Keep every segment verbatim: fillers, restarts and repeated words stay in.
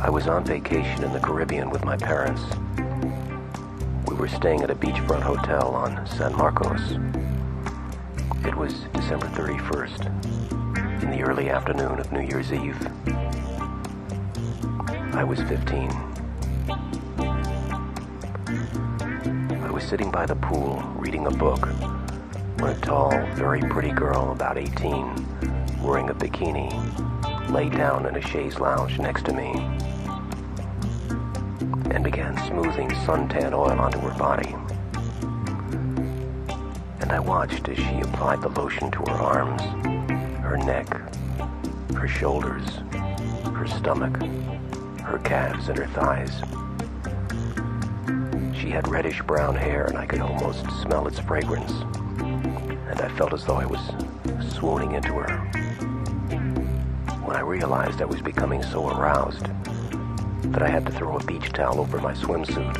I was on vacation in the Caribbean with my parents. We were staying at a beachfront hotel on San Marcos. It was December thirty-first, in the early afternoon of New Year's Eve. I was fifteen. I was sitting by the pool, reading a book, when a tall, very pretty girl, about eighteen, wearing a bikini, lay down in a chaise lounge next to me and began smoothing suntan oil onto her body. And I watched as she applied the lotion to her arms, her neck, her shoulders, her stomach, her calves, and her thighs. She had reddish brown hair, and I could almost smell its fragrance, and I felt as though I was swooning into her. When I realized I was becoming so aroused that I had to throw a beach towel over my swimsuit.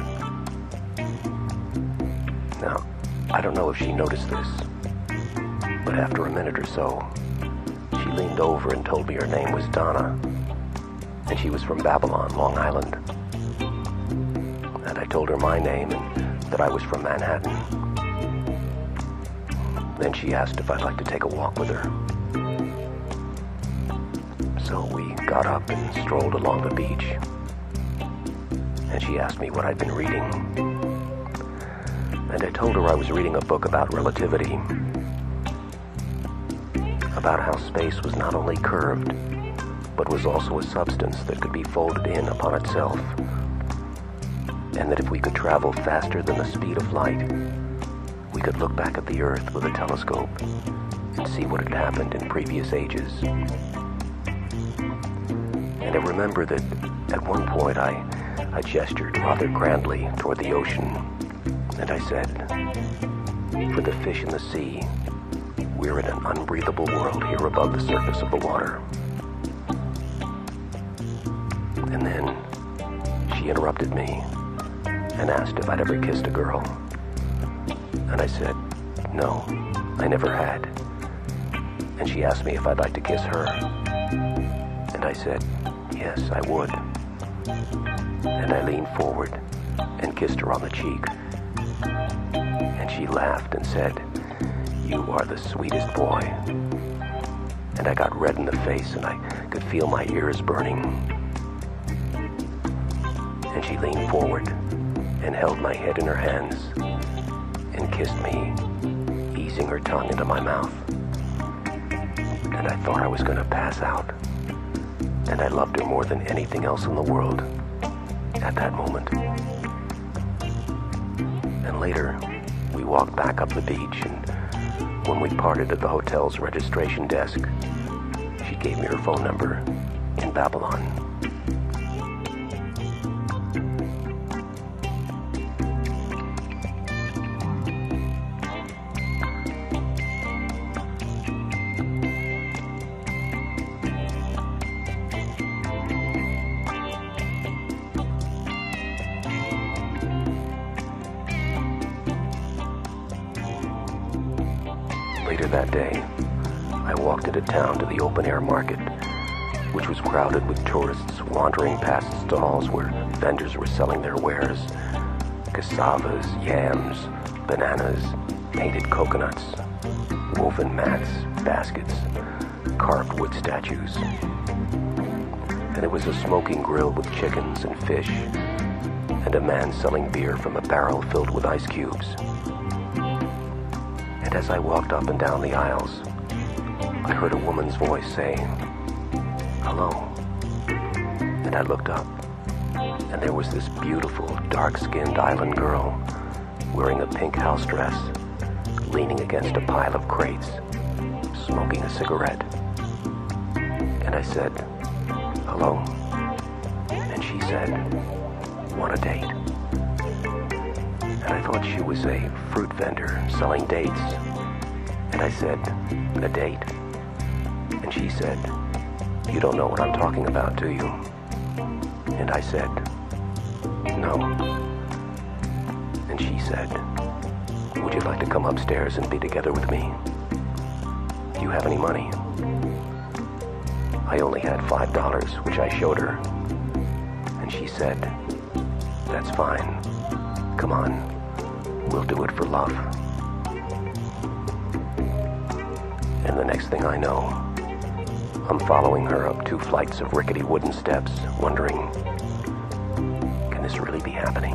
Now, I don't know if she noticed this, but after a minute or so, she leaned over and told me her name was Donna, and she was from Babylon, Long Island. And I told her my name and that I was from Manhattan. Then she asked if I'd like to take a walk with her. So we got up and strolled along the beach, and she asked me what I'd been reading. And I told her I was reading a book about relativity, about how space was not only curved, but was also a substance that could be folded in upon itself, and that if we could travel faster than the speed of light, we could look back at the Earth with a telescope and see what had happened in previous ages. And I remember that at one point I, I gestured rather grandly toward the ocean, and I said, "For the fish in the sea, we're in an unbreathable world here above the surface of the water." And then she interrupted me and asked if I'd ever kissed a girl. And I said, no, I never had. And she asked me if I'd like to kiss her. And I said, yes, I would. And I leaned forward and kissed her on the cheek. And she laughed and said, "You are the sweetest boy." And I got red in the face and I could feel my ears burning. And she leaned forward and held my head in her hands and kissed me, easing her tongue into my mouth. And I thought I was going to pass out. And I loved her more than anything else in the world at that moment. And later, we walked back up the beach, and when we parted at the hotel's registration desk, she gave me her phone number in Babylon. Later that day, I walked into town to the open-air market, which was crowded with tourists wandering past stalls where vendors were selling their wares: cassavas, yams, bananas, painted coconuts, woven mats, baskets, carved wood statues. And there was a smoking grill with chickens and fish, and a man selling beer from a barrel filled with ice cubes. And as I walked up and down the aisles, I heard a woman's voice saying, "Hello." And I looked up, and there was this beautiful, dark-skinned island girl wearing a pink house dress, leaning against a pile of crates, smoking a cigarette. And I said, "Hello." And she said, "Want a date?" And I thought she was a fruit vendor selling dates. And I said, "A date?" And she said, "You don't know what I'm talking about, do you?" And I said, "No." And she said, "Would you like to come upstairs and be together with me? Do you have any money?" I only had five dollars, which I showed her. she said, "That's fine. Come on, we'll do it for love." And the next thing I know, I'm following her up two flights of rickety wooden steps, wondering, can this really be happening?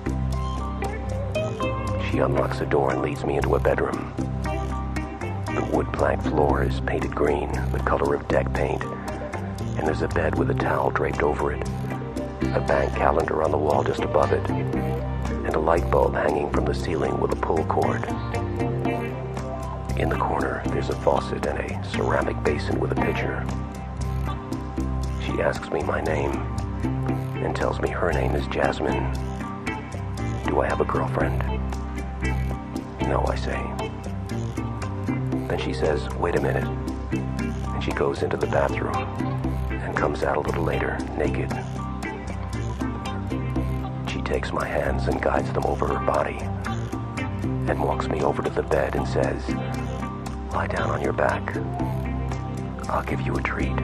She unlocks a door and leads me into a bedroom. The wood plank floor is painted green, the color of deck paint, and there's a bed with a towel draped over it, a bank calendar on the wall just above it, and a light bulb hanging from the ceiling with a pull cord. In the corner, there's a faucet and a ceramic basin with a pitcher. She asks me my name and tells me her name is Jasmine. Do I have a girlfriend? No, I say. Then she says, wait a minute, and she goes into the bathroom and comes out a little later, naked. She takes my hands and guides them over her body and walks me over to the bed and says, lie down on your back. I'll give you a treat.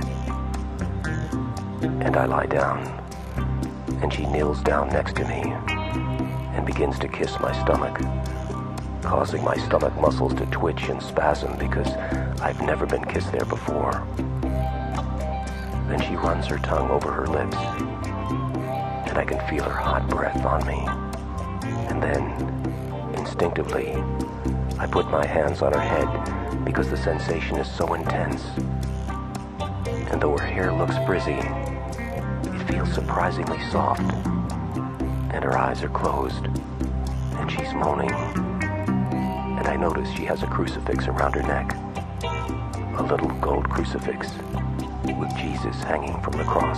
And I lie down, and she kneels down next to me and begins to kiss my stomach, causing my stomach muscles to twitch and spasm because I've never been kissed there before. Then she runs her tongue over her lips, and I can feel her hot breath on me. And then, instinctively, I put my hands on her head because the sensation is so intense. And though her hair looks frizzy, it feels surprisingly soft, and her eyes are closed, and she's moaning. And I notice she has a crucifix around her neck, a little gold crucifix with Jesus hanging from the cross.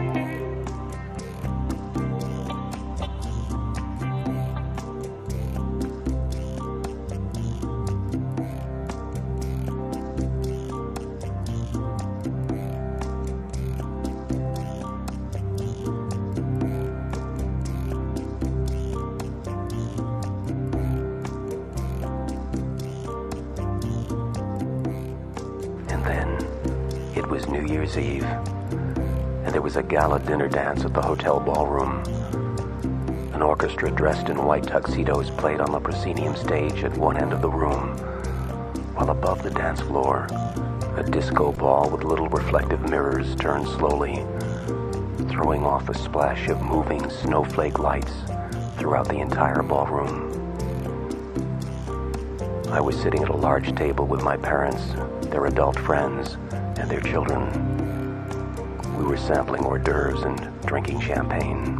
It was New Year's Eve, and there was a gala dinner dance at the hotel ballroom. An orchestra dressed in white tuxedos played on the proscenium stage at one end of the room, while above the dance floor, a disco ball with little reflective mirrors turned slowly, throwing off a splash of moving snowflake lights throughout the entire ballroom. I was sitting at a large table with my parents, their adult friends, and their children. We were sampling hors d'oeuvres and drinking champagne.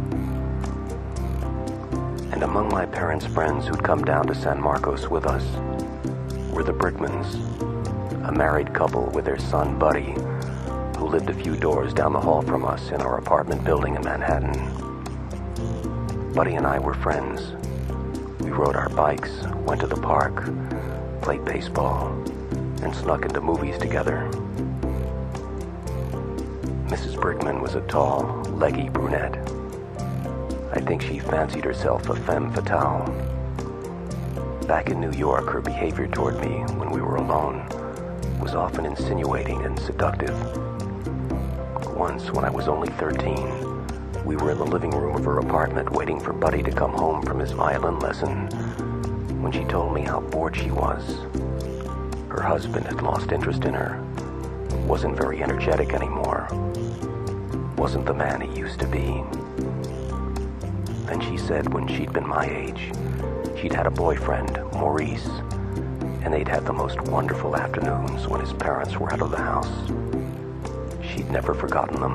And among my parents' friends who'd come down to San Marcos with us were the Brickmans, a married couple with their son Buddy, who lived a few doors down the hall from us in our apartment building in Manhattan. Buddy and I were friends. We rode our bikes, went to the park, played baseball, and snuck into movies together. Missus Brickman was a tall, leggy brunette. I think she fancied herself a femme fatale. Back in New York, her behavior toward me when we were alone was often insinuating and seductive. Once, when I was only thirteen, we were in the living room of her apartment waiting for Buddy to come home from his violin lesson when she told me how bored she was. Her husband had lost interest in her, wasn't very energetic anymore, wasn't the man he used to be. Then she said when she'd been my age, she'd had a boyfriend, Maurice, and they'd had the most wonderful afternoons when his parents were out of the house. She'd never forgotten them.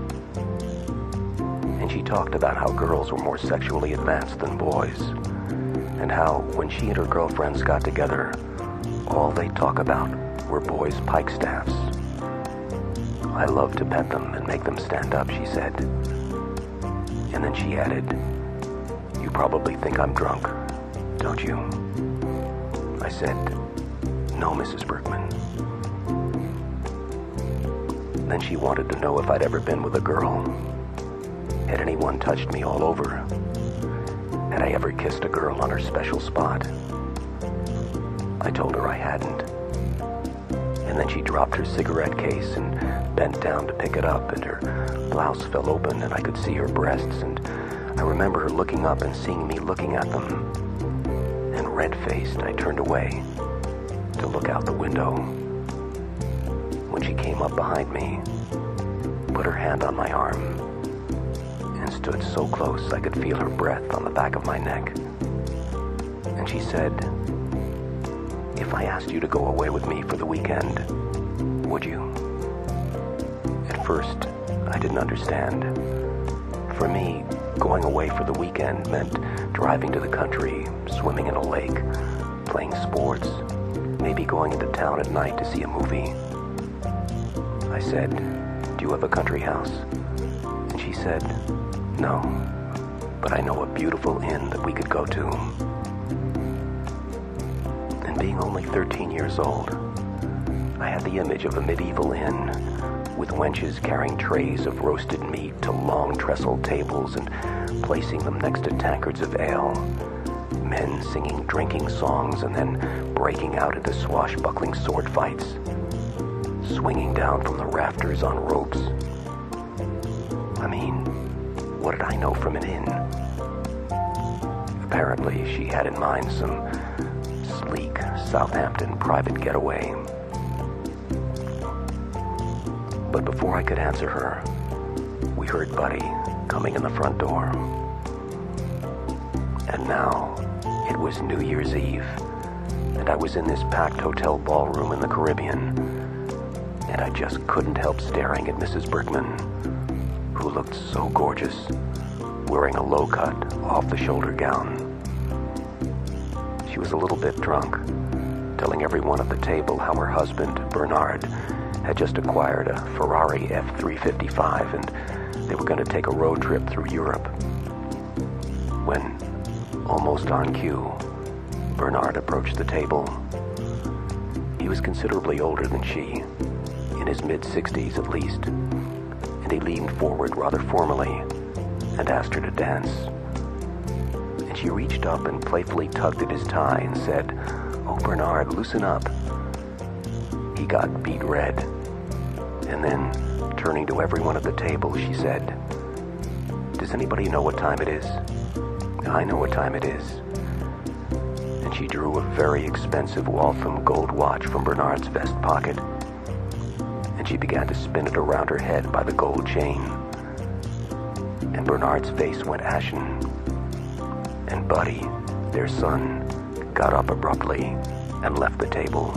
And she talked about how girls were more sexually advanced than boys, and how when she and her girlfriends got together, all they'd talk about were boys' pike staffs. I loved to pet them and make them stand up, she said. And then she added, you probably think I'm drunk, don't you? I said, no, Missus Brickman. Then she wanted to know if I'd ever been with a girl. Had anyone touched me all over? Had I ever kissed a girl on her special spot? I told her I hadn't. And then she dropped her cigarette case and bent down to pick it up, and her blouse fell open and I could see her breasts, and I remember her looking up and seeing me looking at them. And red-faced, I turned away to look out the window. When she came up behind me, put her hand on my arm, and stood so close I could feel her breath on the back of my neck. And she said, "If I asked you to go away with me for the weekend, would you?" At first, I didn't understand. For me, going away for the weekend meant driving to the country, swimming in a lake, playing sports, maybe going into town at night to see a movie. I said, "Do you have a country house?" And she said, "No, but I know a beautiful inn that we could go to." And being only thirteen years old, I had the image of a medieval inn with wenches carrying trays of roasted meat to long trestled tables and placing them next to tankards of ale, men singing drinking songs and then breaking out into swashbuckling sword fights, swinging down from the rafters on ropes. I mean, what did I know from an inn? Apparently, she had in mind some sleek Southampton private getaway. But before I could answer her, we heard Buddy coming in the front door. And now, it was New Year's Eve, and I was in this packed hotel ballroom in the Caribbean, and I just couldn't help staring at Missus Brickman, who looked so gorgeous, wearing a low-cut, off-the-shoulder gown. She was a little bit drunk, telling everyone at the table how her husband, Bernard, had just acquired a Ferrari F three fifty-five and they were going to take a road trip through Europe. When, almost on cue, Bernard approached the table. He was considerably older than she, in his mid-sixties at least, and he leaned forward rather formally and asked her to dance. And she reached up and playfully tugged at his tie and said, "Oh, Bernard, loosen up." He got beet red, and then, turning to everyone at the table, she said, "Does anybody know what time it is? I know what time it is." And she drew a very expensive Waltham gold watch from Bernard's vest pocket, and she began to spin it around her head by the gold chain. And Bernard's face went ashen, and Buddy, their son, got up abruptly and left the table.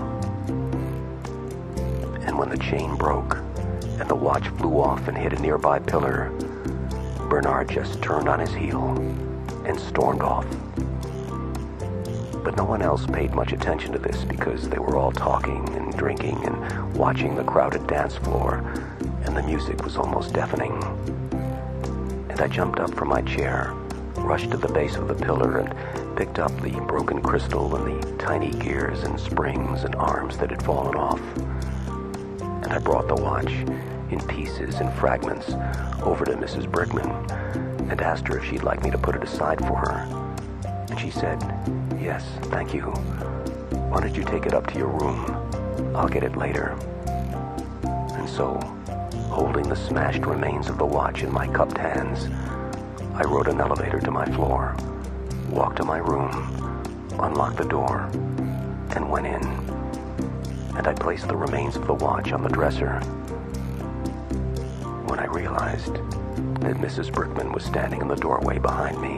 And when the chain broke and the watch flew off and hit a nearby pillar, Bernard just turned on his heel and stormed off. But no one else paid much attention to this because they were all talking and drinking and watching the crowded dance floor, and the music was almost deafening. And I jumped up from my chair, rushed to the base of the pillar, and picked up the broken crystal and the tiny gears and springs and arms that had fallen off. And I brought the watch, in pieces and fragments, over to Missus Brickman and asked her if she'd like me to put it aside for her. And she said, "Yes, thank you. Why don't you take it up to your room? I'll get it later." And so, holding the smashed remains of the watch in my cupped hands, I rode an elevator to my floor, walked to my room, unlocked the door, and went in. And I placed the remains of the watch on the dresser, when I realized that Missus Brickman was standing in the doorway behind me.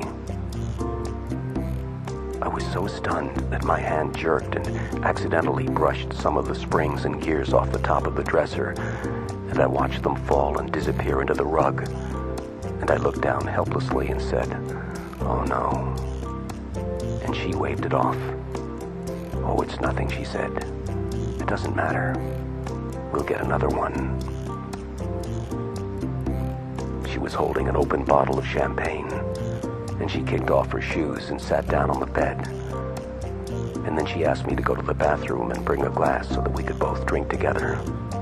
I was so stunned that my hand jerked and accidentally brushed some of the springs and gears off the top of the dresser, and I watched them fall and disappear into the rug. And I looked down helplessly and said, "Oh no." And she waved it off. "Oh, it's nothing," she said. "It doesn't matter. We'll get another one." She was holding an open bottle of champagne, and she kicked off her shoes and sat down on the bed. And then she asked me to go to the bathroom and bring a glass so that we could both drink together.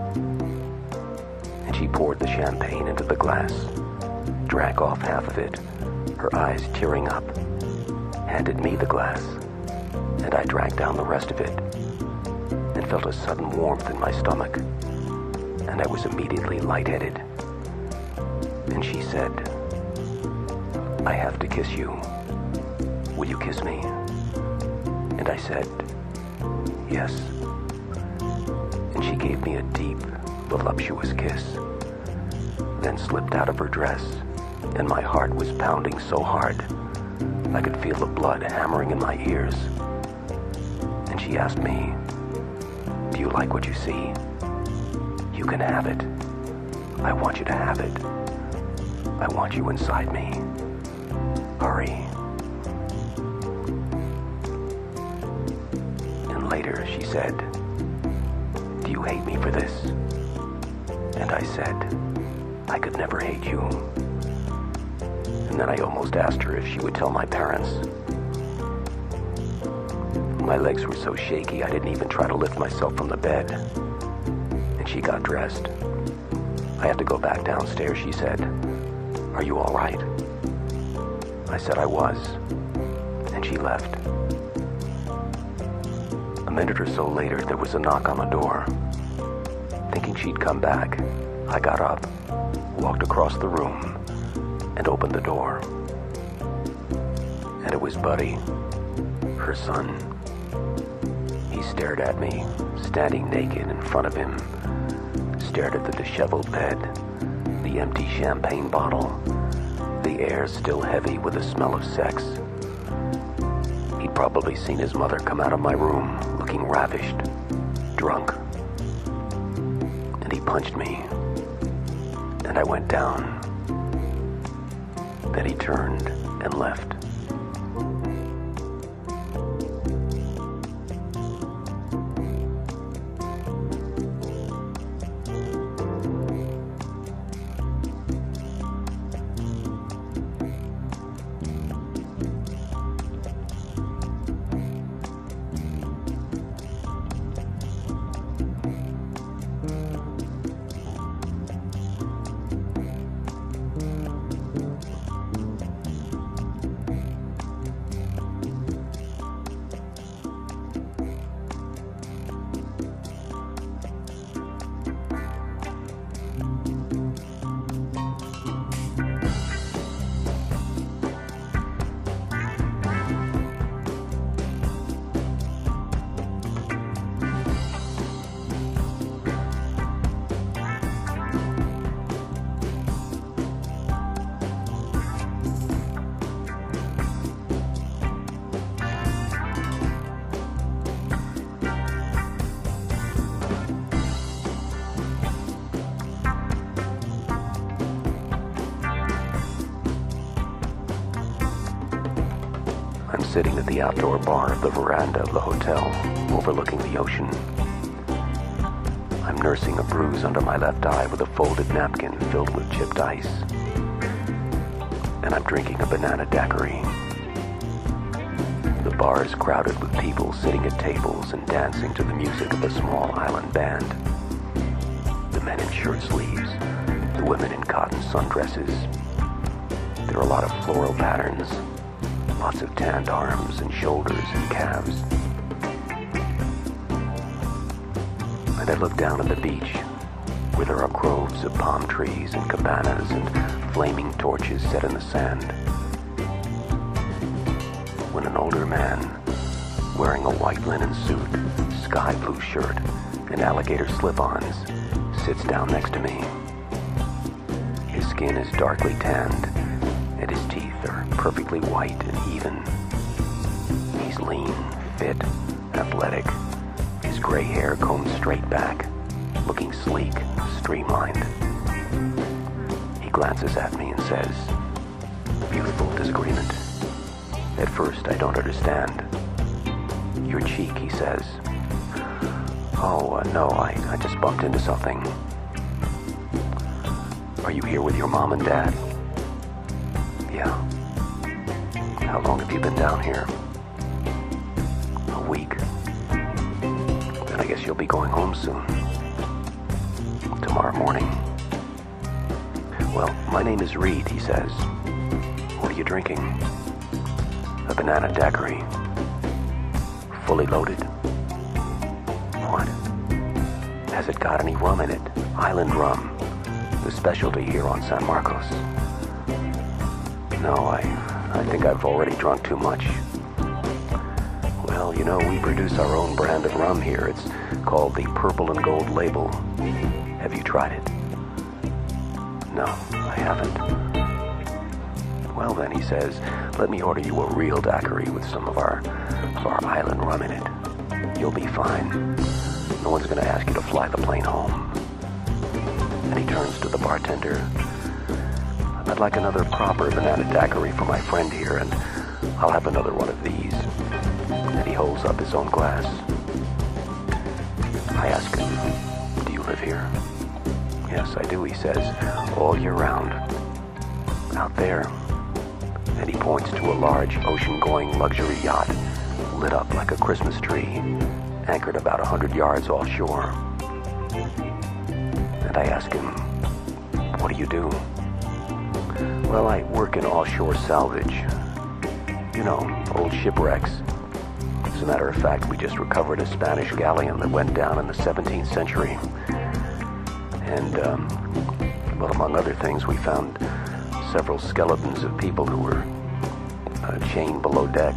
And she poured the champagne into the glass, drank off half of it, her eyes tearing up, handed me the glass, and I drank down the rest of it, and felt a sudden warmth in my stomach, and I was immediately lightheaded. And she said, "I have to kiss you. Will you kiss me?" And I said, "Yes." And she gave me a deep, voluptuous kiss, then slipped out of her dress, and my heart was pounding so hard I could feel the blood hammering in my ears. And she asked me, "Do you like what you see? You can have it. I want you to have it. I want you inside me. Hurry." And later she said, "Do you hate me for this?" And I said, "I could never hate you." And then I almost asked her if she would tell my parents. My legs were so shaky I didn't even try to lift myself from the bed. And she got dressed. "I have to go back downstairs," she said. "Are you all right?" I said I was, and she left. A minute or so later, there was a knock on the door. Thinking she'd come back, I got up, walked across the room, and opened the door. And it was Buddy, her son. He stared at me, standing naked in front of him, stared at the disheveled bed, the empty champagne bottle, the air still heavy with the smell of sex. He'd probably seen his mother come out of my room, looking ravished, drunk. And he punched me, and I went down. Then he turned and left. Sitting at the outdoor bar of the veranda of the hotel, overlooking the ocean. I'm nursing a bruise under my left eye with a folded napkin filled with chipped ice. And I'm drinking a banana daiquiri. The bar is crowded with people sitting at tables and dancing to the music of a small island band. The men in shirt sleeves, the women in cotton sundresses. There are a lot of floral patterns, lots of tanned arms and shoulders and calves. And I look down at the beach, where there are groves of palm trees and cabanas and flaming torches set in the sand. When an older man, wearing a white linen suit, sky blue shirt, and alligator slip-ons, sits down next to me. His skin is darkly tanned, and his teeth are perfectly white and even. He's lean, fit, athletic, his gray hair combed straight back, looking sleek, streamlined. He glances at me and says, "Beautiful disagreement." At first, I don't understand. "Your cheek," he says. "Oh, uh, no, I, I just bumped into something." "Are you here with your mom and dad?" "Yeah." "How long have you been down here?" "A week." "Then I guess you'll be going home soon." "Tomorrow morning." "Well, my name is Reed," he says. "What are you drinking?" "A banana daiquiri." "Fully loaded?" What? Has it got any rum in it? Island rum. The specialty here on San Marcos. No, I, I think I've already drunk too much. Well, you know, we produce our own brand of rum here. It's called the Purple and Gold Label. Have you tried it? No, I haven't. Well then, he says, let me order you a real daiquiri with some of our, of our island rum in it. You'll be fine. No one's gonna ask you to fly the plane home. And he turns to the bartender. I'd like another proper banana daiquiri for my friend here, and I'll have another one of these. And he holds up his own glass. I ask him, do you live here? Yes, I do, he says, all year round. Out there. And he points to a large ocean-going luxury yacht, lit up like a Christmas tree, anchored about a hundred yards offshore. And I ask him, what do you do? Well, I work in offshore salvage. You know, old shipwrecks. As a matter of fact, we just recovered a Spanish galleon that went down in the seventeenth century. And, um, well, among other things, we found several skeletons of people who were uh, chained below deck.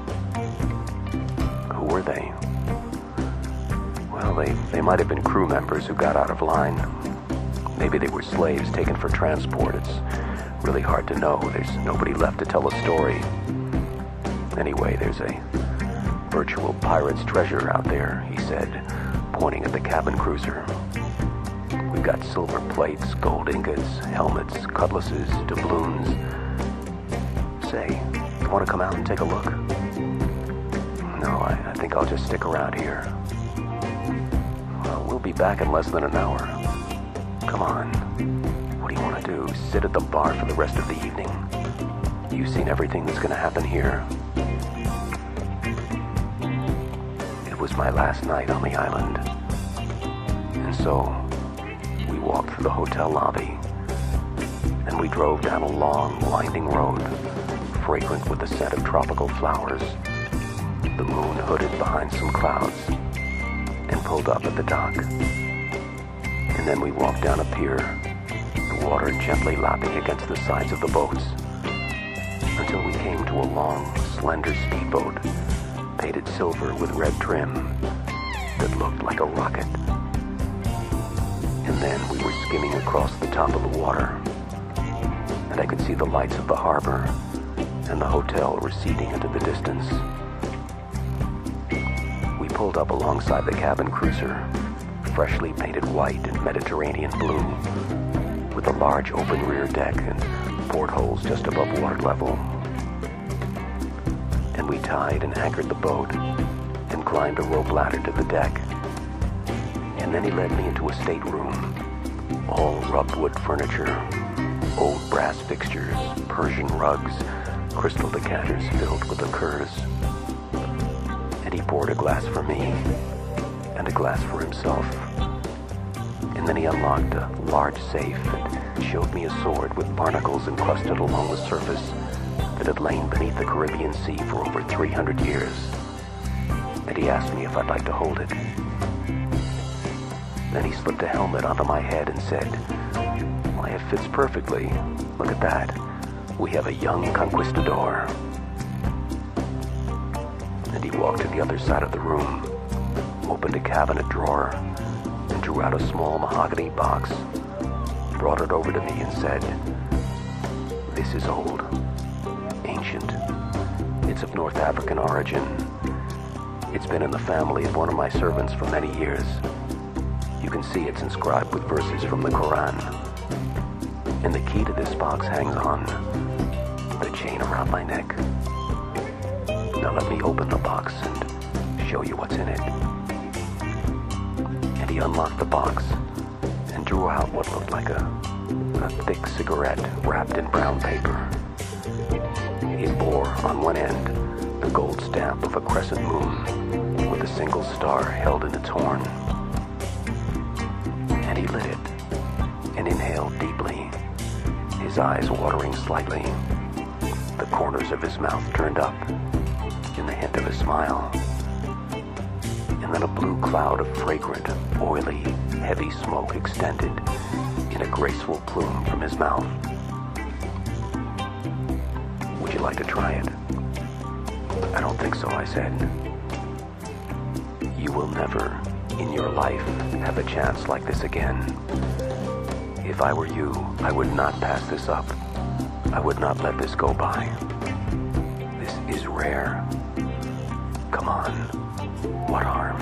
Who were they? Well, they, they might have been crew members who got out of line. Maybe they were slaves taken for transport. It's really hard to know. There's nobody left to tell a story. Anyway, there's a virtual pirate's treasure out there, he said, pointing at the cabin cruiser. We've got silver plates, gold ingots, helmets, cutlasses, doubloons. Say, you want to come out and take a look? No, I, I think I'll just stick around here. Well, we'll be back in less than an hour. Come on. What do you want to do? Sit at the bar for the rest of the evening? You've seen everything that's going to happen here. It was my last night on the island. And so, we walked through the hotel lobby, and we drove down a long, winding road, fragrant with the scent of tropical flowers, the moon hooded behind some clouds, and pulled up at the dock. And then we walked down a pier, the water gently lapping against the sides of the boats, until we came to a long, slender speedboat, painted silver with red trim, that looked like a rocket. And then we were skimming across the top of the water, and I could see the lights of the harbor and the hotel receding into the distance. We pulled up alongside the cabin cruiser, freshly painted white and Mediterranean blue, with a large open rear deck and portholes just above water level. And we tied and anchored the boat and climbed a rope ladder to the deck. And then he led me into a stateroom, all rubbed wood furniture, old brass fixtures, Persian rugs, crystal decanters filled with liqueurs. And he poured a glass for me, and a glass for himself. And then he unlocked a large safe and showed me a sword with barnacles encrusted along the surface that had lain beneath the Caribbean Sea for over three hundred years. And he asked me if I'd like to hold it. Then he slipped a helmet onto my head and said, why, it fits perfectly. Look at that. We have a young conquistador. And he walked to the other side of the room, opened a cabinet drawer, and drew out a small mahogany box, brought it over to me and said, this is old, ancient. It's of North African origin. It's been in the family of one of my servants for many years. You can see it's inscribed with verses from the Quran. And the key to this box hangs on the chain around my neck. Now let me open the box and show you what's in it. And he unlocked the box and drew out what looked like a, a thick cigarette wrapped in brown paper. It bore on one end the gold stamp of a crescent moon with a single star held in its horn. And he lit it and inhaled deeply, his eyes watering slightly, the corners of his mouth turned up in the hint of a smile. and then a blue cloud of fragrant, oily, heavy smoke extended in a graceful plume from his mouth. Would you like to try it? I don't think so, I said. You will never, in your life, have a chance like this again. If I were you, I would not pass this up. I would not let this go by. This is rare. Come on, what harm?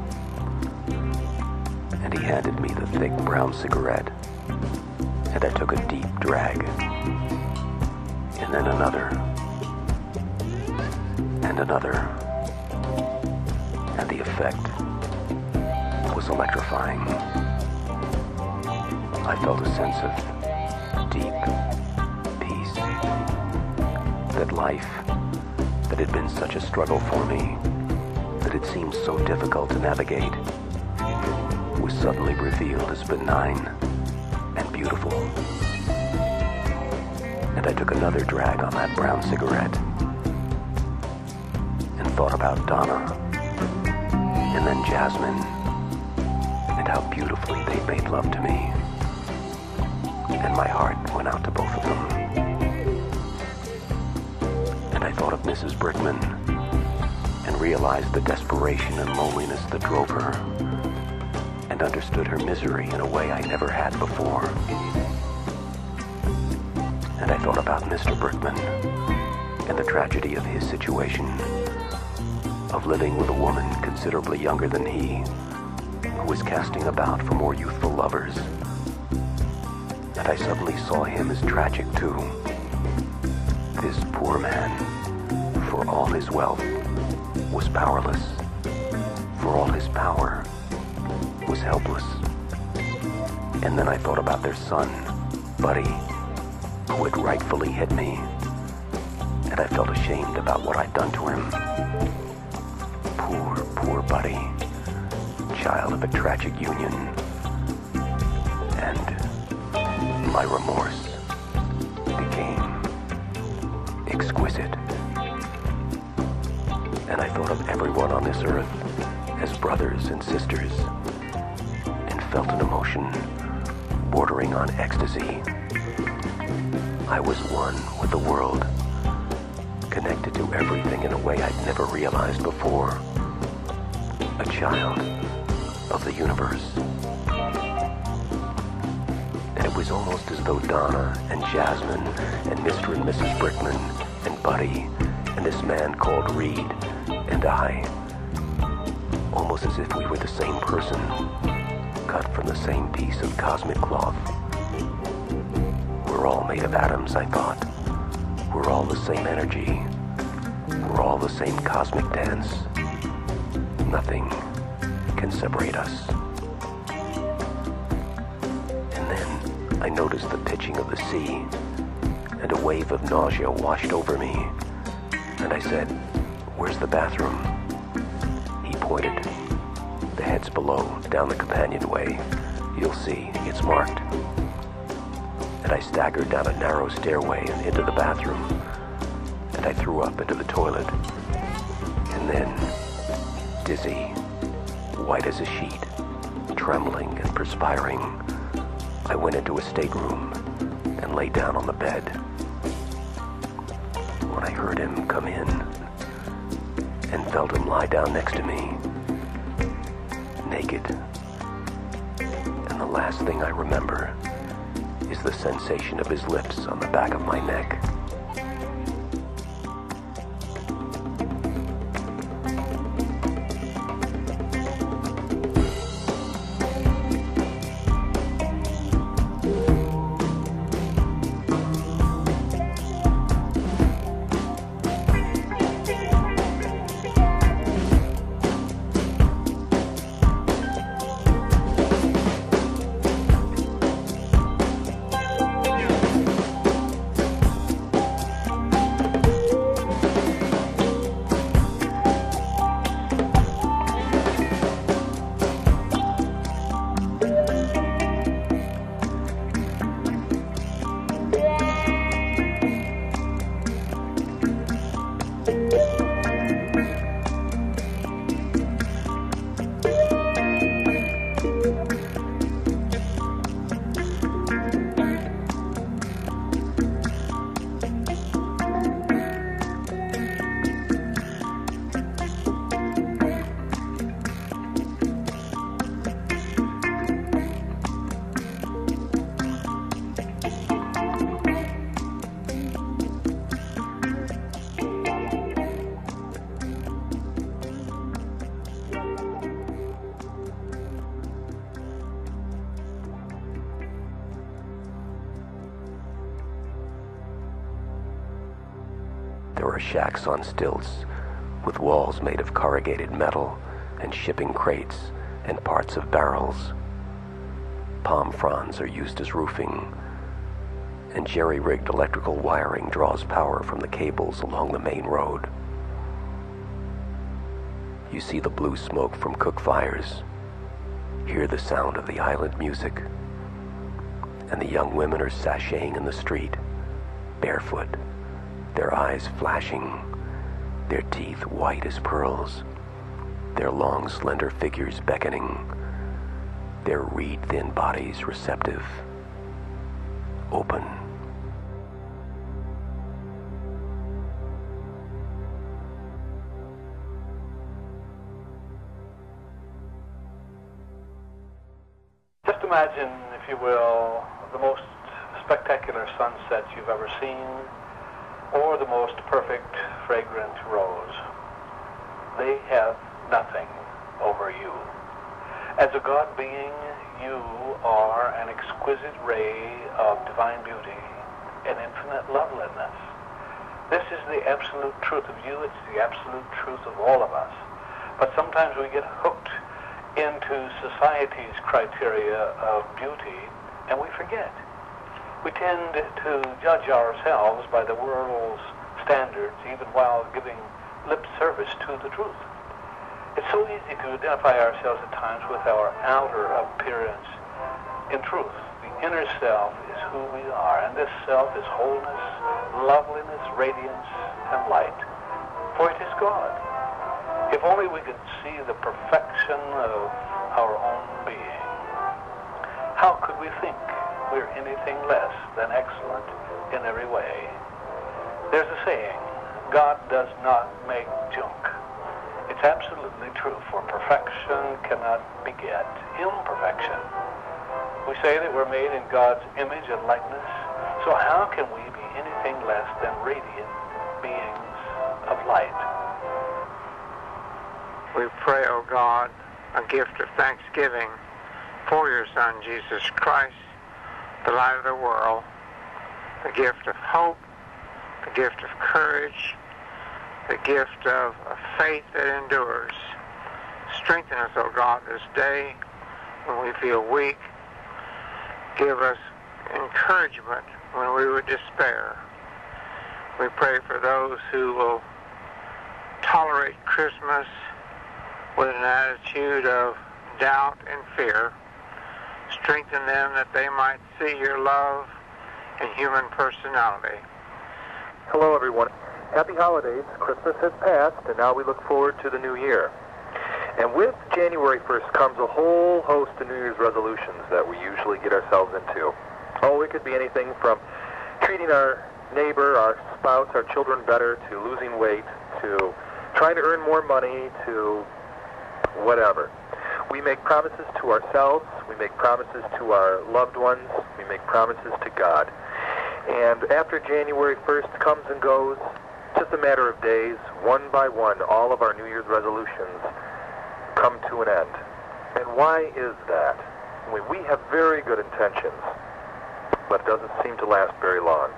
And he handed me the thick brown cigarette, and I took a deep drag, and then another, and another, and the effect was electrifying. I felt a sense of deep peace, that life, that had been such a struggle for me, that it seemed so difficult to navigate, was suddenly revealed as benign and beautiful. And I took another drag on that brown cigarette and thought about Donna and then Jasmine and how beautifully they made love to me. And my heart went out to both of them. And I thought of Missus Brickman and realized the desperation and loneliness that drove her, and understood her misery in a way I never had before. And I thought about Mister Brickman and the tragedy of his situation, of living with a woman considerably younger than he, who was casting about for more youthful lovers. And I suddenly saw him as tragic too. This poor man, for all his wealth, was powerless. For all his power, was helpless. And then I thought about their son, Buddy, who had rightfully hit me. And I felt ashamed about what I'd done to him. Poor, poor Buddy, child of a tragic union. And my remorse became exquisite. And I thought of everyone on this earth as brothers and sisters, and felt an emotion bordering on ecstasy. I was one with the world, connected to everything in a way I'd never realized before. A child of the universe. And it was almost as though Donna and Jasmine and Mister and Missus Brickman and Buddy and this man called Reed and I, almost as if we were the same person, cut from the same piece of cosmic cloth. We're all made of atoms, I thought. We're all the same energy. We're all the same cosmic dance. Nothing can separate us. And then I noticed the pitching of the sea, and a wave of nausea washed over me. And I said, "Where's the bathroom?" He pointed. "The head's below, down the companionway. You'll see, it's marked." And I staggered down a narrow stairway and into the bathroom, and I threw up into the toilet. And then, dizzy, white as a sheet, trembling and perspiring, I went into a stateroom and lay down on the bed. When I heard him come in and felt him lie down next to me, naked, and the last thing I remember is the sensation of his lips on the back of my neck. there are shacks on stilts with walls made of corrugated metal and shipping crates and parts of barrels. Palm fronds are used as roofing, and jerry-rigged electrical wiring draws power from the cables along the main road. You see the blue smoke from cook fires, hear the sound of the island music, and the young women are sashaying in the street, barefoot, their eyes flashing, their teeth white as pearls, their long, slender figures beckoning, their reed-thin bodies receptive, open. Just imagine, if you will, the most spectacular sunsets you've ever seen, or the most perfect, fragrant rose. They have nothing over you. As a God being, you are an exquisite ray of divine beauty and infinite loveliness. This is the absolute truth of you. It's the absolute truth of all of us. But sometimes we get hooked into society's criteria of beauty, and we forget. We tend to judge ourselves by the world's standards, even while giving lip service to the truth. It's so easy to identify ourselves at times with our outer appearance. In truth, the inner self is who we are, and this self is wholeness, loveliness, radiance, and light, for it is God. If only we could see the perfection of our own being, how could we think we're anything less than excellent in every way? There's a saying, God does not make junk. It's absolutely true, for perfection cannot beget imperfection. We say that we're made in God's image and likeness, so how can we be anything less than radiant beings of light? We pray, O God, a gift of thanksgiving for your Son, Jesus Christ, the light of the world, the gift of hope, the gift of courage, the gift of a faith that endures. Strengthen us, O God, this day when we feel weak. Give us encouragement when we would despair. We pray for those who will tolerate Christmas with an attitude of doubt and fear. Strengthen them that they might see your love and human personality. Hello, everyone. Happy holidays. Christmas has passed, and now we look forward to the new year. And with January first comes a whole host of New Year's resolutions that we usually get ourselves into. Oh, it could be anything from treating our neighbor, our spouse, our children better, to losing weight, to trying to earn more money, to whatever. We make promises to ourselves, we make promises to our loved ones, we make promises to God. And after January first comes and goes, just a matter of days, one by one, all of our New Year's resolutions come to an end. And why is that? We, we have very good intentions, but it doesn't seem to last very long.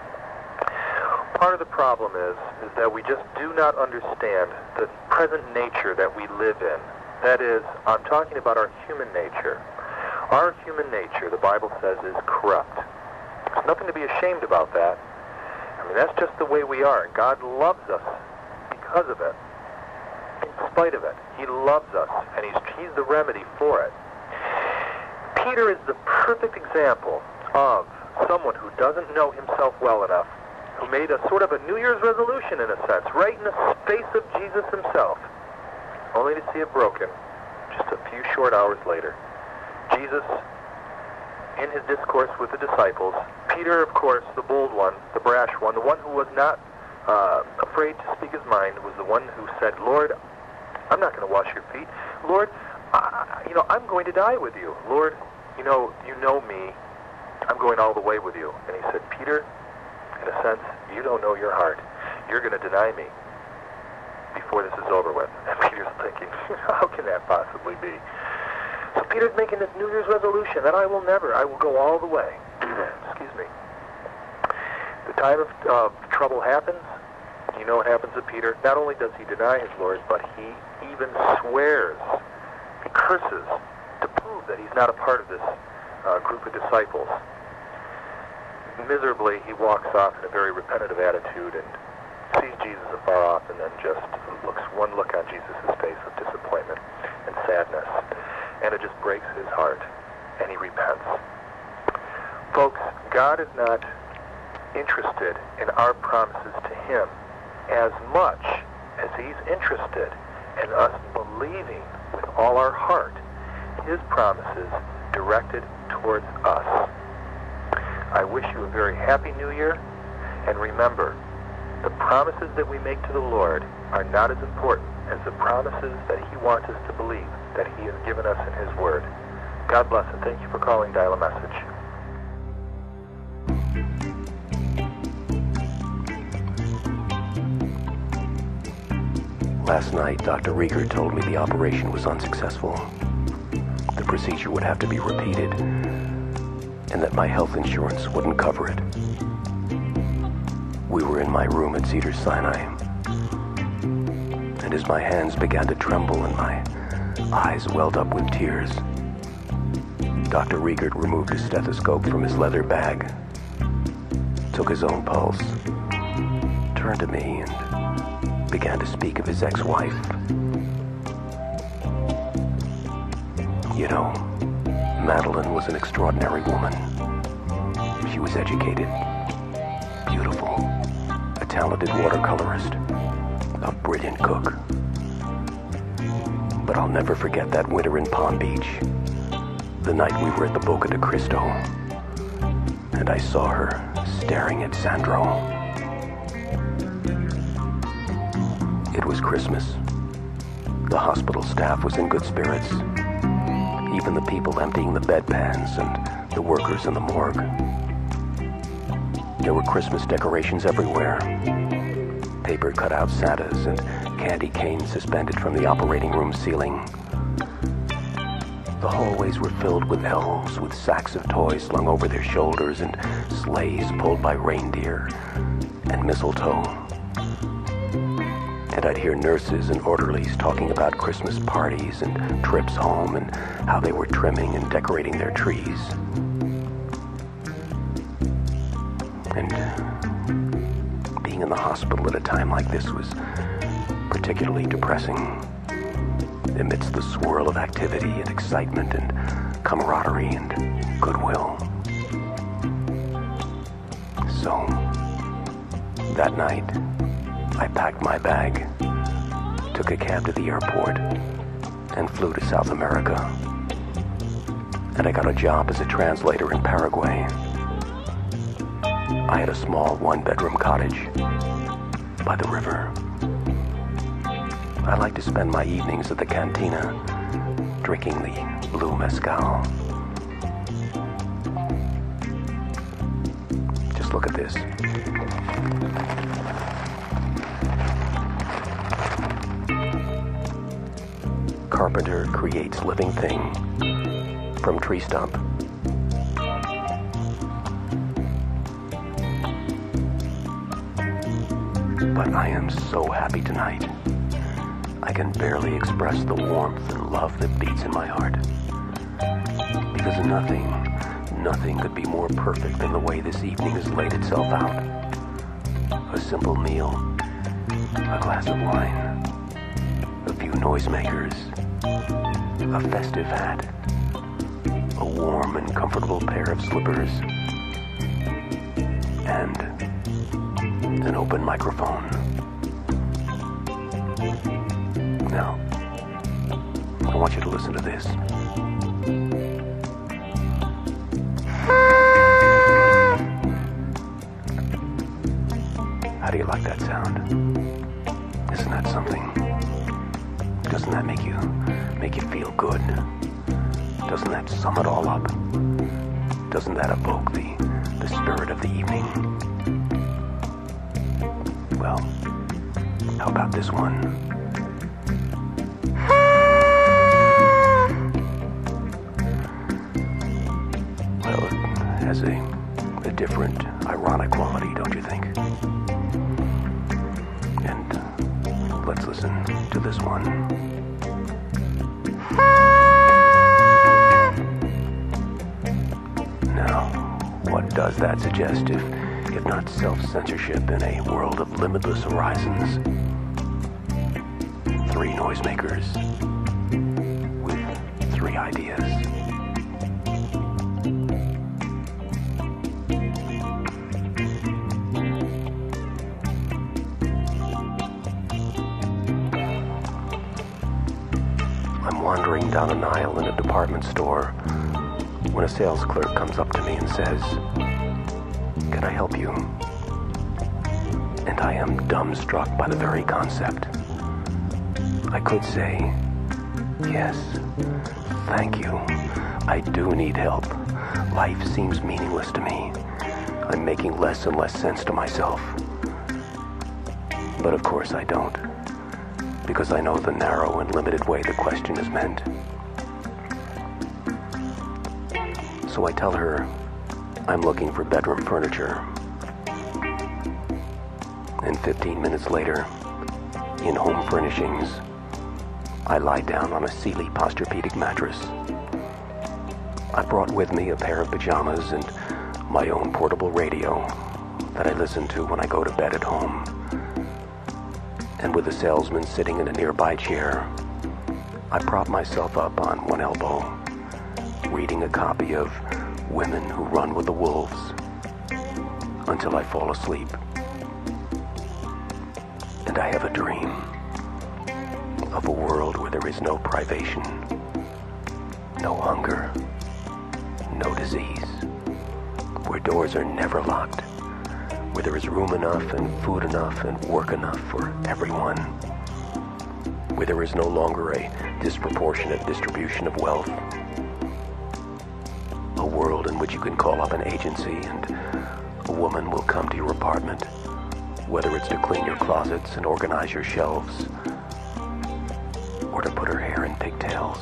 Part of the problem is, is that we just do not understand the present nature that we live in. That is, I'm talking about our human nature. Our human nature, the Bible says, is corrupt. There's nothing to be ashamed about that. I mean, that's just the way we are. God loves us because of it. In spite of it, He loves us, and He's, he's the remedy for it. Peter is the perfect example of someone who doesn't know himself well enough, who made a sort of a New Year's resolution, in a sense, right in the face of Jesus Himself, only to see it broken just a few short hours later. Jesus, in His discourse with the disciples, Peter, of course, the bold one, the brash one, the one who was not uh, afraid to speak his mind, was the one who said, Lord, I'm not going to wash your feet. Lord, I, you know, I'm going to die with you. Lord, you know, you know me. I'm going all the way with you. And He said, Peter, in a sense, you don't know your heart. You're going to deny me before this is over with. And Peter's thinking, how can that possibly be? So Peter's making this New Year's resolution that I will never, I will go all the way. Excuse me. The time of uh, trouble happens, You know what happens to Peter? Not only does he deny his Lord, but he even swears, he curses to prove that he's not a part of this uh, group of disciples. Miserably, he walks off in a very repetitive attitude and sees Jesus afar off, and then just looks one look on Jesus' face of disappointment and sadness, and it just breaks his heart, and he repents. Folks, God is not interested in our promises to him as much as he's interested in us believing with all our heart his promises directed towards us. I wish you a very happy New Year, and remember, the promises that we make to the Lord are not as important as the promises that he wants us to believe that he has given us in his word. God bless, and thank you for calling Dial a Message. Last night, Doctor Rieger told me the operation was unsuccessful. The procedure would have to be repeated, and that my health insurance wouldn't cover it. We were in my room at Cedars-Sinai, and as my hands began to tremble and my eyes welled up with tears, Doctor Rieger removed a stethoscope from his leather bag, took his own pulse, turned to me, and began to speak of his ex-wife. You know, Madeline was an extraordinary woman. She was educated, beautiful, a talented watercolorist, a brilliant cook. But I'll never forget that winter in Palm Beach, the night we were at the Boca de Cristo, and I saw her staring at Sandro. It was Christmas. The hospital staff was in good spirits. Even the people emptying the bedpans and the workers in the morgue. There were Christmas decorations everywhere. Paper cutout Santas and candy canes suspended from the operating room ceiling. The hallways were filled with elves with sacks of toys slung over their shoulders and sleighs pulled by reindeer and mistletoe. And I'd hear nurses and orderlies talking about Christmas parties and trips home and how they were trimming and decorating their trees. And uh, being in the hospital at a time like this was particularly depressing, amidst the swirl of activity and excitement and camaraderie and goodwill. So, that night, I packed my bag, took a cab to the airport, and flew to South America. And I got a job as a translator in Paraguay. I had a small one-bedroom cottage by the river. I like to spend my evenings at the cantina, drinking the blue mezcal. Just look at this. Carpenter creates living thing from tree stump. But I am so happy tonight. I can barely express the warmth and love that beats in my heart. Because nothing, nothing could be more perfect than the way this evening has laid itself out. A simple meal, a glass of wine, a few noisemakers, a festive hat, a warm and comfortable pair of slippers, and an open microphone. Now, I want you to listen to this. How do you like that sound? Isn't that something? Doesn't that make you make you feel good? Doesn't that sum it all up? Doesn't that evoke the, the spirit of the evening? Well, how about this one? Well, it has a, a different, ironic quality, don't you think? let's listen to this one. Now, what does that suggest if, if not self-censorship in a world of limitless horizons? Three noisemakers with three ideas. I'm wandering down an aisle in a department store when a sales clerk comes up to me and says, "Can I help you?" And I am dumbstruck by the very concept. I could say, "Yes, thank you. I do need help. Life seems meaningless to me. I'm making less and less sense to myself." But of course I don't, because I know the narrow and limited way the question is meant. So I tell her I'm looking for bedroom furniture. And fifteen minutes later, in home furnishings, I lie down on a Sealy Posturepedic mattress. I brought with me a pair of pajamas and my own portable radio that I listen to when I go to bed at home. And with the salesman sitting in a nearby chair, I prop myself up on one elbow, reading a copy of Women Who Run with the Wolves until I fall asleep. And I have a dream of a world where there is no privation, no hunger, no disease, where doors are never locked, where there is room enough and food enough and work enough for everyone, where there is no longer a disproportionate distribution of wealth, a world in which you can call up an agency and a woman will come to your apartment, whether it's to clean your closets and organize your shelves, or to put her hair in pigtails.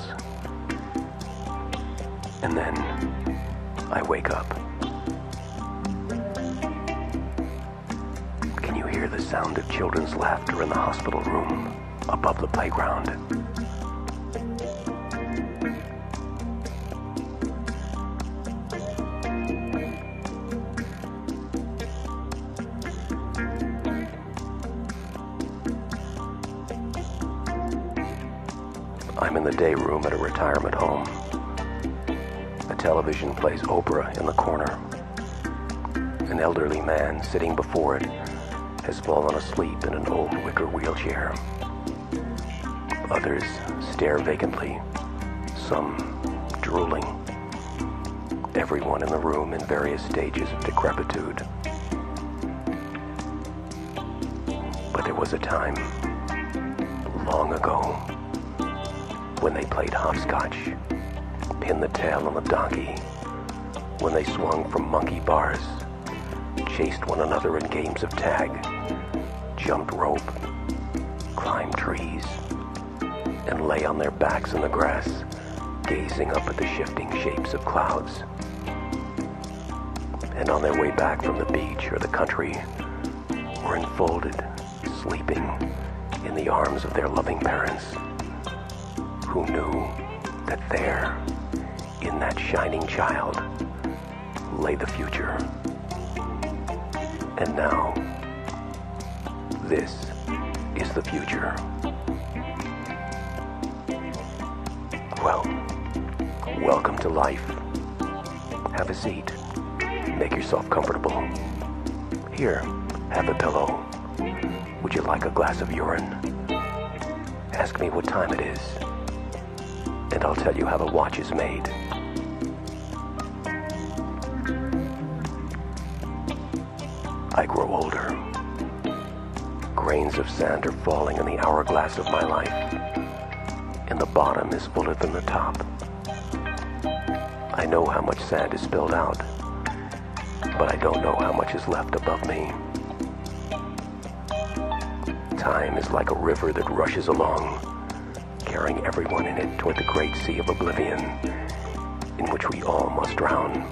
And then I wake up. Can you hear the sound of children's laughter in the hospital room above the playground? I'm in the day room at a retirement home. A television plays Oprah in the corner. An elderly man sitting before it has fallen asleep in an old wicker wheelchair. Others stare vacantly, some drooling. Everyone in the room in various stages of decrepitude. But there was a time, long ago, when they played hopscotch, pinned the tail on the donkey, when they swung from monkey bars, chased one another in games of tag, jumped rope, climbed trees, and lay on their backs in the grass, gazing up at the shifting shapes of clouds. And on their way back from the beach or the country, were enfolded, sleeping in the arms of their loving parents, who knew that there, in that shining child, lay the future. And now, this is the future. Well, welcome to life. Have a seat. Make yourself comfortable. Here, have a pillow. Would you like a glass of urine? Ask me what time it is, and I'll tell you how the watch is made. I grow older. Grains of sand are falling in the hourglass of my life, and the bottom is fuller than the top. I know how much sand is spilled out, but I don't know how much is left above me. Time is like a river that rushes along, carrying everyone in it toward the great sea of oblivion, in which we all must drown.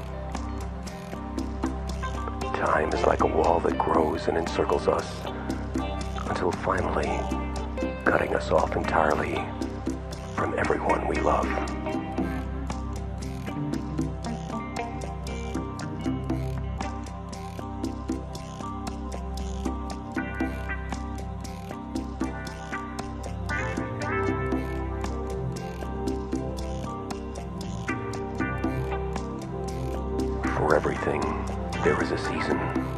Time is like a wall that grows and encircles us, until finally cutting us off entirely from everyone we love. For everything, there is a season,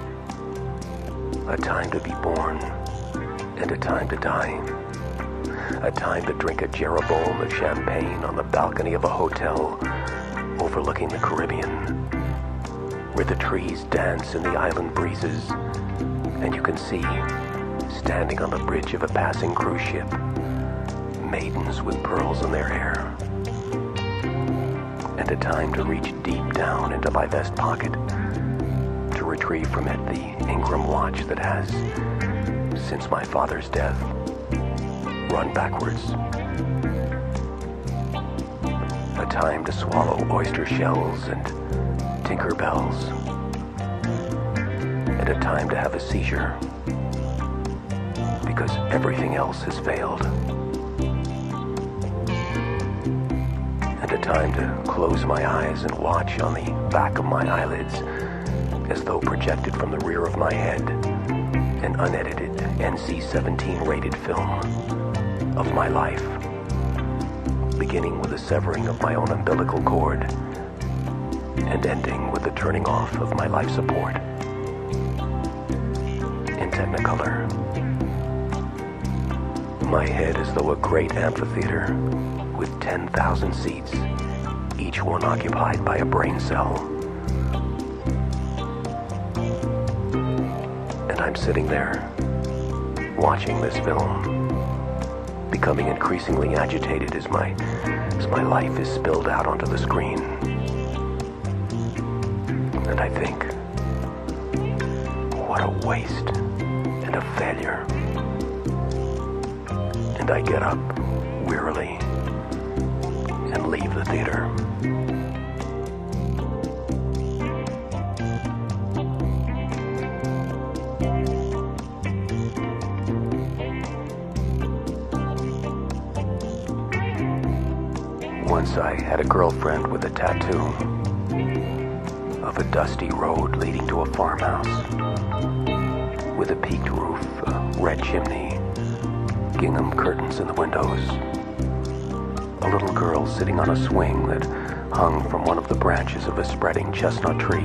a time to be born and a time to die, a time to drink a Jeroboam of champagne on the balcony of a hotel overlooking the Caribbean, where the trees dance in the island breezes and you can see, standing on the bridge of a passing cruise ship, maidens with pearls in their hair. And a time to reach deep down into my vest pocket to retrieve from it the Ingram watch that has, since my father's death, run backwards. A time to swallow oyster shells and Tinker Bells. And a time to have a seizure because everything else has failed. A time to close my eyes and watch on the back of my eyelids, as though projected from the rear of my head, an unedited N C seventeen rated film of my life, beginning with the severing of my own umbilical cord and ending with the turning off of my life support in Technicolor. My head as though a great amphitheater with ten thousand seats, each one occupied by a brain cell. And I'm sitting there, watching this film, becoming increasingly agitated as my, as my life is spilled out onto the screen. And I think, what a waste and a failure. And I get up, wearily, and leave the theater. Once I had a girlfriend with a tattoo of a dusty road leading to a farmhouse with a peaked roof, a red chimney, gingham curtains in the windows, a little girl sitting on a swing that hung from one of the branches of a spreading chestnut tree.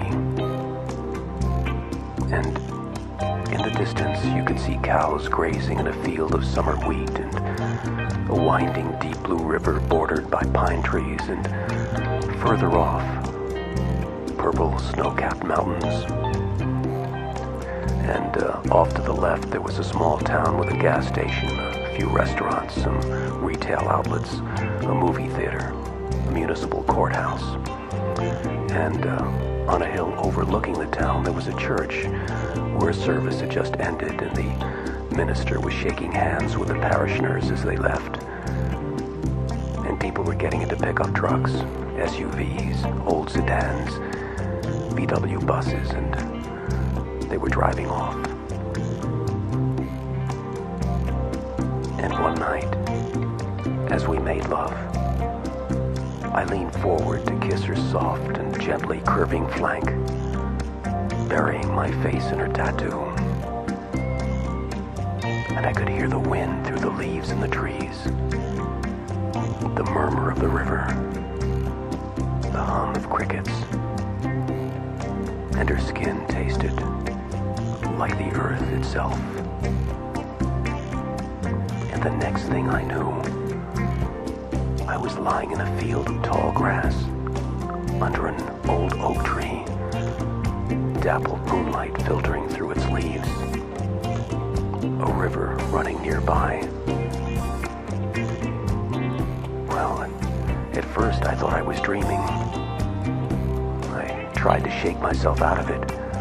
And in the distance you could see cows grazing in a field of summer wheat and a winding deep blue river bordered by pine trees, and further off, purple snow-capped mountains. And uh, off to the left there was a small town with a gas station, a few restaurants, some retail outlets, a movie theater, a municipal courthouse. And uh, on a hill overlooking the town there was a church where a service had just ended and the minister was shaking hands with the parishioners as they left. And people were getting into pickup trucks, S U Vs, old sedans, V W buses, and they were driving off. And one night, as we made love, I leaned forward to kiss her soft and gently curving flank, burying my face in her tattoo. And I could hear the wind through the leaves in the trees, the murmur of the river, the hum of crickets, and her skin tasted like the earth itself. And the next thing I knew, I was lying in a field of tall grass under an old oak tree, dappled moonlight filtering through its leaves, a river running nearby. Well, at first I thought I was dreaming. I tried to shake myself out of it,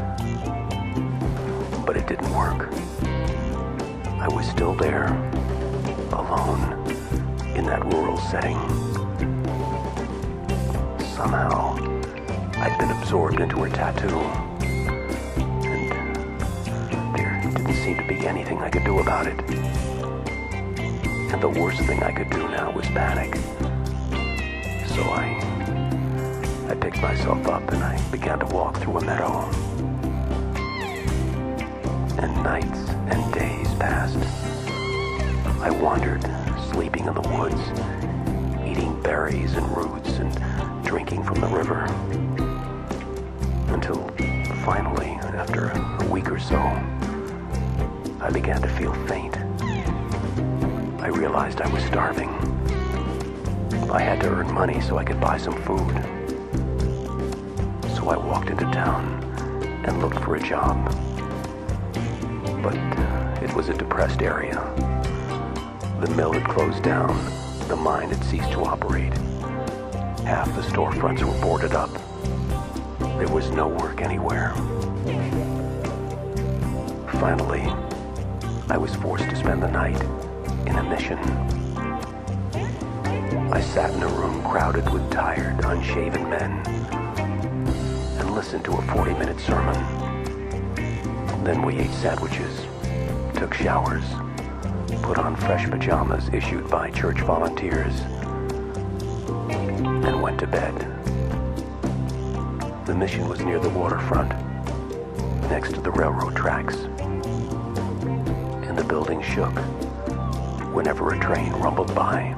but it didn't work. I was still there, alone, in that rural setting. Somehow, I'd been absorbed into her tattoo, and there didn't seem to be anything I could do about it. and the worst thing I could do now was panic. So I, I picked myself up and I began to walk through a meadow. And nights and days passed. I wandered, sleeping in the woods, eating berries and roots and drinking from the river. Until finally, after a week or so, I began to feel faint. I realized I was starving. I had to earn money so I could buy some food. So I walked into town and looked for a job. But uh, it was a depressed area. The mill had closed down. The mine had ceased to operate. Half the storefronts were boarded up. There was no work anywhere. Finally, I was forced to spend the night in a mission. I sat in a room crowded with tired, unshaven men and listened to a forty-minute sermon. Then we ate sandwiches, took showers, put on fresh pajamas issued by church volunteers, and went to bed. The mission was near the waterfront, next to the railroad tracks, and the building shook whenever a train rumbled by.